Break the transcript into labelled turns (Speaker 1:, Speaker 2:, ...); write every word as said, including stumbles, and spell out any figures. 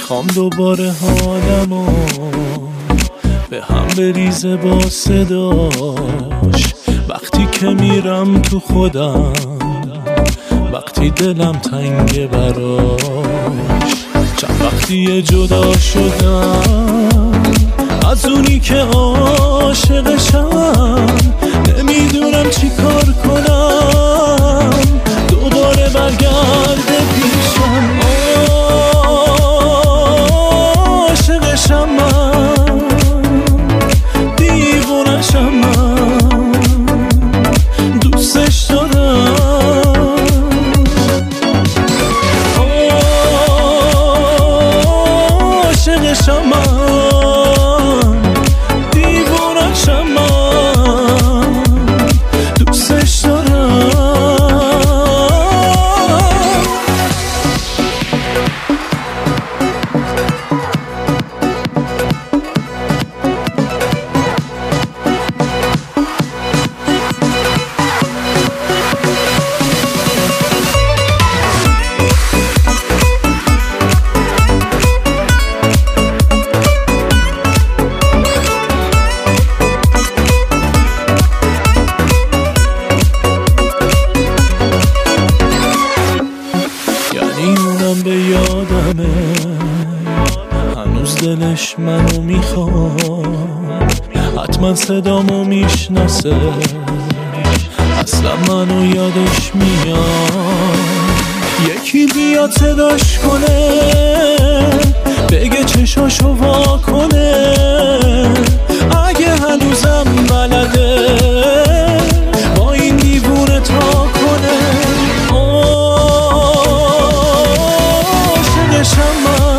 Speaker 1: میخوام دوباره حالمو به هم بریزه با صداش، وقتی که میرم تو خودم، وقتی دلم تنگه براش. چند وقتی جدا شدم از اونی که عاشقشم، نمیدونم چی کار کنم دوباره برگرده پیشم. عاشقشم من، دیوونشم من، دوستش دارم. عاشقشم من، دیوونشم من، دوستش دارم. اونم به یادمه، هنوز دلش منو میخواد، حتما صدامو میشناسه، اصلا منو یادش میاد. یکی بیاد صداش کنه، بگه چشاشو وا کنه، اگه هنوزم بلده با این دیوونه تا کنه. عاشقشم من،